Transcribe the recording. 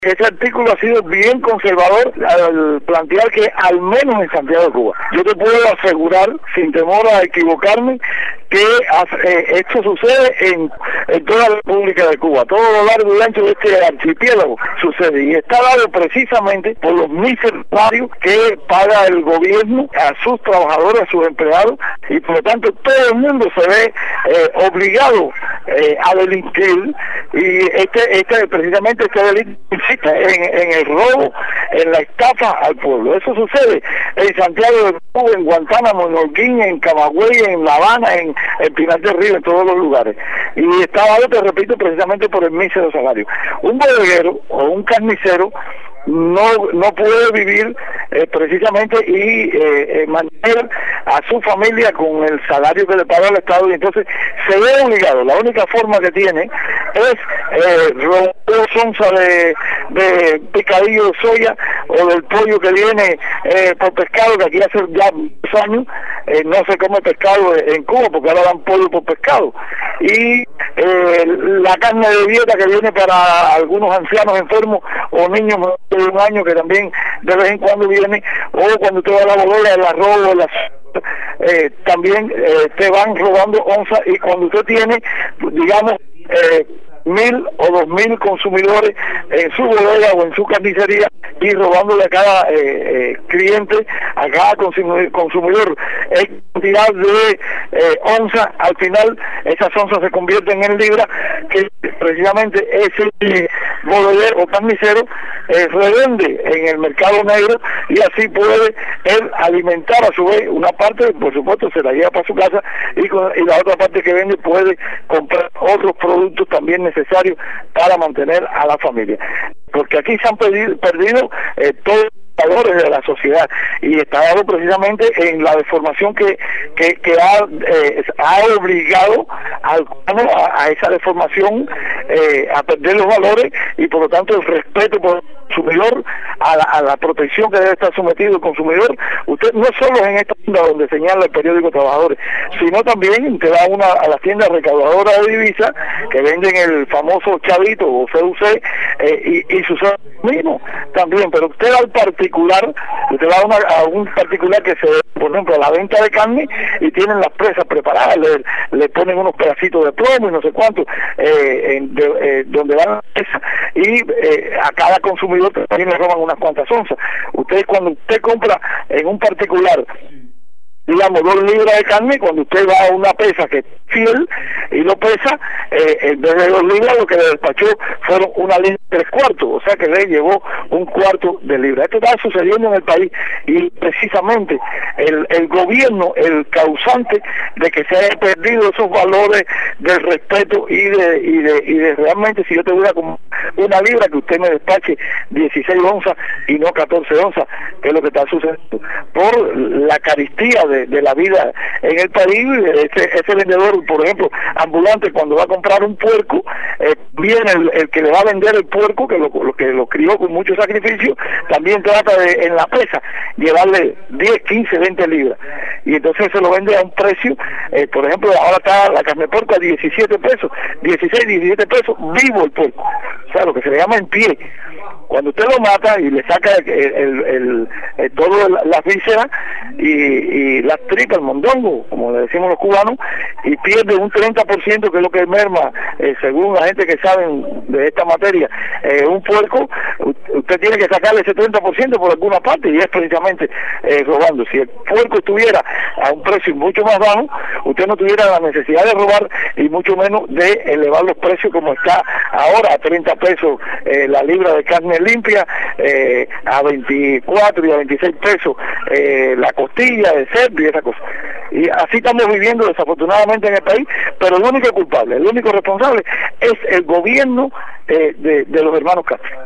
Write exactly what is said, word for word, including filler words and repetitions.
Ese artículo ha sido bien conservador al plantear que al menos en Santiago de Cuba, yo te puedo asegurar, sin temor a equivocarme, que eh, esto sucede en, en toda la República de Cuba, todo lo largo y ancho de este archipiélago sucede, y está dado precisamente por los míseros salarios que paga el gobierno a sus trabajadores, a sus empleados, y por lo tanto todo el mundo se ve eh, obligado eh, a delinquir, y este, este precisamente este delito En, en el robo, en la estafa al pueblo. Eso sucede en Santiago de Cuba, en Guantánamo, en Holguín, en Camagüey, en La Habana, en, en Pinar del Río, en todos los lugares. Y está dado, te repito, precisamente por el mísero salario. Un bodeguero o un carnicero no no puede vivir eh, precisamente y eh, eh, mantener a su familia con el salario que le paga el Estado, y entonces se ve obligado. La única forma que tiene es eh, robar dos onzas de, de picadillo de soya o del pollo que viene eh, por pescado, que aquí hace ya dos años eh, no se come pescado en Cuba porque ahora dan pollo por pescado, y eh, la carne de dieta que viene para algunos ancianos enfermos o niños de un año que también de vez en cuando viene, o cuando usted va a la bodega, el arroz o las eh, también eh, te van robando onzas, y cuando usted tiene, digamos, eh, mil o dos mil consumidores en su bodega o en su carnicería, y robándole a cada eh, eh, cliente, a cada consumidor es cantidad de eh, onzas. Al final esas onzas se convierten en libras, que precisamente ese eh, bodeguero o carnicero eh, revende en el mercado negro, y así puede él alimentar a su vez una parte, por supuesto se la lleva para su casa, y, con, y la otra parte que vende puede comprar otros productos también necesarios para mantener a la familia, porque aquí se han perdido, perdido eh, todos los valores de la sociedad, y está dado precisamente en la deformación que que, que ha, eh, ha obligado al cubano a, a esa deformación, eh, a perder los valores, y por lo tanto el respeto por el consumidor, a la, a la protección que debe estar sometido el consumidor. Usted no solo en esta tienda donde señala el periódico Trabajadores, sino también te da una a las tiendas recaudadoras de divisas que venden el famoso chavito o C U C, eh, y, y sucede lo mismo también. Pero usted al particular, usted va a, una, a un particular que se, por ejemplo, a la venta de carne, y tienen las presas preparadas, le, le ponen unos pedacitos de plomo y no sé cuánto, eh, en, de, eh, donde van a presa, y eh, a cada consumidor también le roban unas cuantas onzas. Usted, cuando usted compra en un particular, digamos, dos libras de carne, cuando usted va a una pesa que es fiel y lo pesa, eh, en vez de dos libras lo que le despachó fueron una libra y tres cuartos, o sea que le llevó un cuarto de libra. Esto está sucediendo en el país, y precisamente el, el gobierno, el causante de que se haya perdido esos valores del respeto y de, y de, y de realmente, si yo te voy a como una libra, que usted me despache dieciséis onzas y no catorce onzas, que es lo que está sucediendo, por la carestía de, de la vida en el país. Ese, ese vendedor, por ejemplo, ambulante, cuando va a comprar un puerco, eh, viene el, el que le va a vender el puerco, que lo, lo que lo crió con mucho sacrificio, también trata de, en la pesa, llevarle diez, quince, veinte libras, y entonces se lo vende a un precio, eh, por ejemplo, ahora está la carne de puerco a diecisiete pesos, dieciséis, diecisiete pesos, vivo el puerco, o sea, lo que se le llama en pie. Cuando usted lo mata y le saca el, el, el, el, el todo las vísceras y, y las tripas, el mondongo, como le decimos los cubanos, y pierde un treinta por ciento, que es lo que merma, eh, según la gente que saben de esta materia, eh, un puerco, usted tiene que sacarle ese treinta por ciento por alguna parte, y es precisamente eh, robando. Si el puerco estuviera a un precio mucho más bajo, usted no tuviera la necesidad de robar, y mucho menos de elevar los precios como está ahora, a treinta pesos eh, la libra de carne limpia, eh, a veinticuatro y a veintiséis pesos eh, la costilla de cerdo y esa cosa. Y así estamos viviendo desafortunadamente en el país, pero el único culpable, el único responsable es el gobierno eh, de, de los hermanos Castro.